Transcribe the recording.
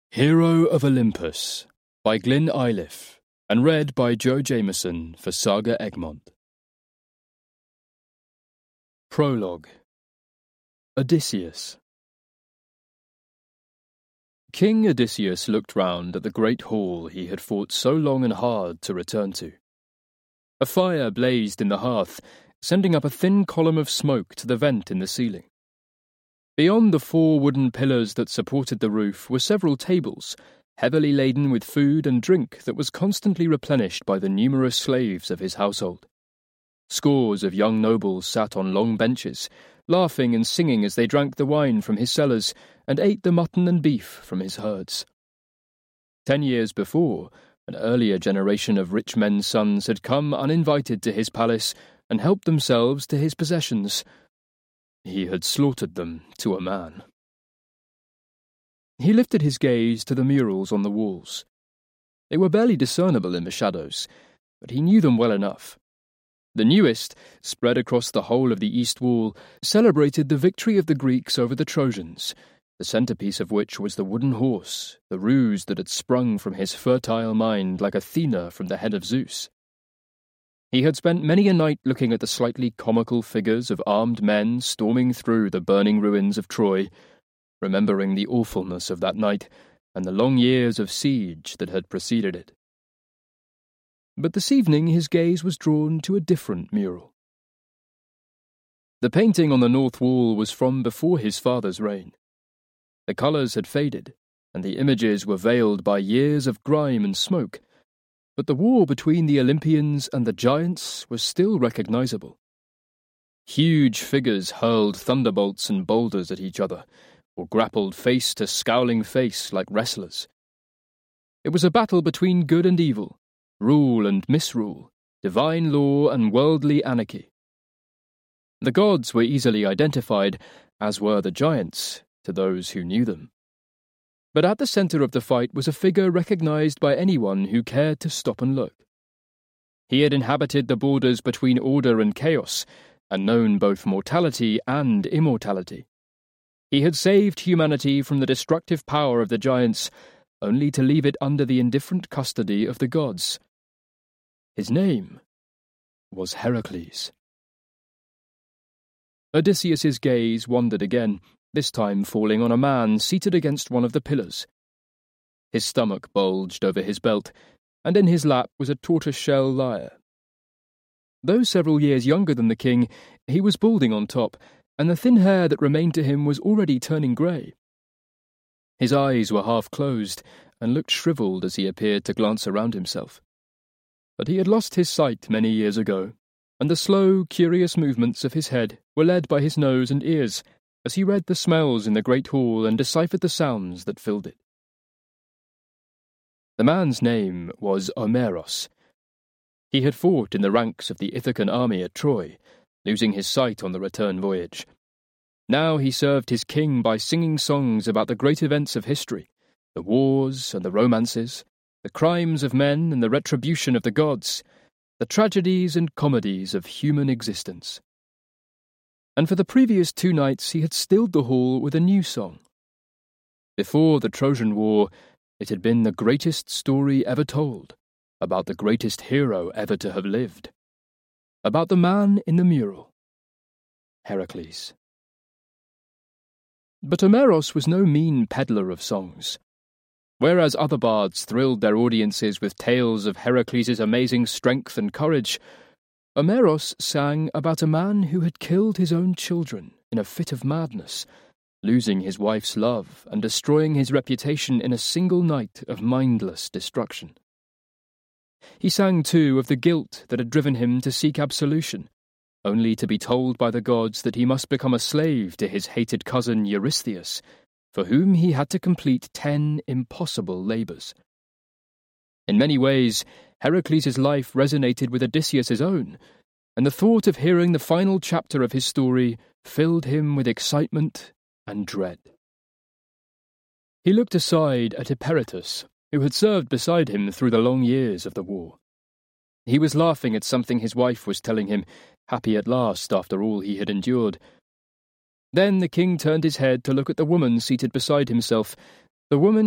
Hero of Olympus by Glyn Eiliffe and read by Joe Jameson for Saga Egmont. Prologue. Odysseus. King Odysseus looked round at the great hall he had fought so long and hard to return to. A fire blazed in the hearth, sending up a thin column of smoke to the vent in the ceiling. Beyond the 4 wooden pillars that supported the roof were several tables, heavily laden with food and drink that was constantly replenished by the numerous slaves of his household. Scores of young nobles sat on long benches, laughing and singing as they drank the wine from his cellars and ate the mutton and beef from his herds. 10 years before, an earlier generation of rich men's sons had come uninvited to his palace and helped themselves to his possessions. He had slaughtered them to a man. He lifted his gaze to the murals on the walls. They were barely discernible in the shadows, but he knew them well enough. The newest, spread across the whole of the east wall, celebrated the victory of the Greeks over the Trojans, the centrepiece of which was the wooden horse, the ruse that had sprung from his fertile mind like Athena from the head of Zeus. He had spent many a night looking at the slightly comical figures of armed men storming through the burning ruins of Troy, remembering the awfulness of that night and the long years of siege that had preceded it. But this evening his gaze was drawn to a different mural. The painting on the north wall was from before his father's reign. The colours had faded, and the images were veiled by years of grime and smoke, but the war between the Olympians and the giants was still recognizable. Huge figures hurled thunderbolts and boulders at each other, or grappled face to scowling face like wrestlers. It was a battle between good and evil, rule and misrule, divine law and worldly anarchy. The gods were easily identified, as were the giants, to those who knew them. But at the centre of the fight was a figure recognized by anyone who cared to stop and look. He had inhabited the borders between order and chaos, and known both mortality and immortality. He had saved humanity from the destructive power of the giants, only to leave it under the indifferent custody of the gods. His name was Heracles. Odysseus's gaze wandered again, this time falling on a man seated against one of the pillars. His stomach bulged over his belt, and in his lap was a tortoise-shell lyre. Though several years younger than the king, he was balding on top, and the thin hair that remained to him was already turning grey. His eyes were half closed, and looked shriveled as he appeared to glance around himself. But he had lost his sight many years ago, and the slow, curious movements of his head were led by his nose and ears, as he read the smells in the great hall and deciphered the sounds that filled it. The man's name was Omeros. He had fought in the ranks of the Ithacan army at Troy, losing his sight on the return voyage. Now he served his king by singing songs about the great events of history, the wars and the romances, the crimes of men and the retribution of the gods, the tragedies and comedies of human existence. And for the previous 2 nights he had stilled the hall with a new song. Before the Trojan War, it had been the greatest story ever told, about the greatest hero ever to have lived, about the man in the mural, Heracles. But Omeros was no mean peddler of songs. Whereas other bards thrilled their audiences with tales of Heracles' amazing strength and courage, Omeros sang about a man who had killed his own children in a fit of madness, losing his wife's love and destroying his reputation in a single night of mindless destruction. He sang, too, of the guilt that had driven him to seek absolution, only to be told by the gods that he must become a slave to his hated cousin Eurystheus, for whom he had to complete 10 impossible labours. In many ways, Heracles' life resonated with Odysseus' own, and the thought of hearing the final chapter of his story filled him with excitement and dread. He looked aside at Eperitus, who had served beside him through the long years of the war. He was laughing at something his wife was telling him, happy at last after all he had endured. Then the king turned his head to look at the woman seated beside himself, the woman